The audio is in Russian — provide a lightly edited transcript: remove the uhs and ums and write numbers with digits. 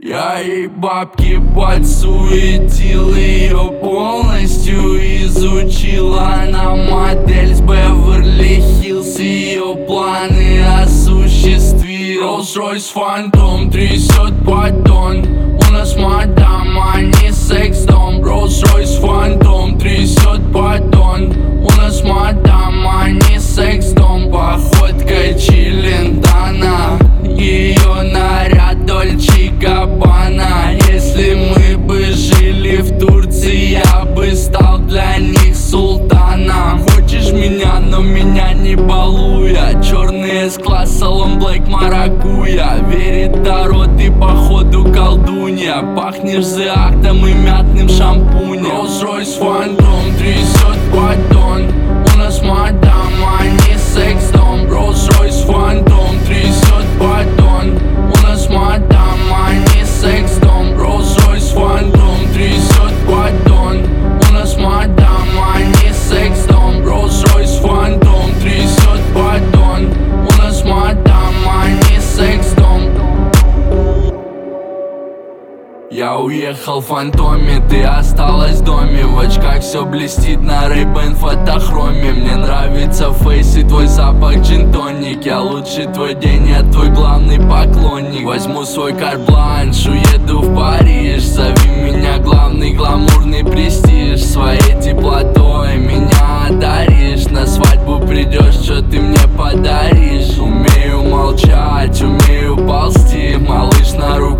Я ей бабки подсуетил, ее полностью изучил. Она модель с Беверли-Хиллз, ее планы осуществил. Rolls-Royce Phantom трясет поддон, у нас мадам, а не секс-дом. Rolls-Royce Phantom трясет поддон, у нас мадам, а не секс-дом. Походка Челентана, ее наряд Дольче Габбана. Если мы бы жили в Турции, я бы стал для них султаном. Хочешь меня, но меня не балуя. Черный S-класс, салон Black Маракуя. Верит Таро, ты походу колдунья. Пахнешь зеактом и мятным шампунем. Rolls-Royce Phantom трясет поддон, у нас мадам, а не секс-дом. Rolls-Royce Phantom трясет поддон, у нас мадам, а не секс-дом. Rolls-Royce Phantom трясет поддон, у нас мадам, а не секс-дом. Rolls-Royce Phantom трясет поддон, у нас мадам, а не секс-дом. Я уехал в фантоме, ты осталась в доме. В очках все блестит на Ray-Ban фотохроме. Мне нравится фейс и твой запах джин-тоник. Я лучший твой день, я твой главный поклонник. Возьму свой карт-бланш, уеду в Париж. Зови меня главный гламурный престиж. Своей теплотой меня одаришь. На свадьбу придешь, что ты мне подаришь. Умею молчать, умею ползти, малыш на руках.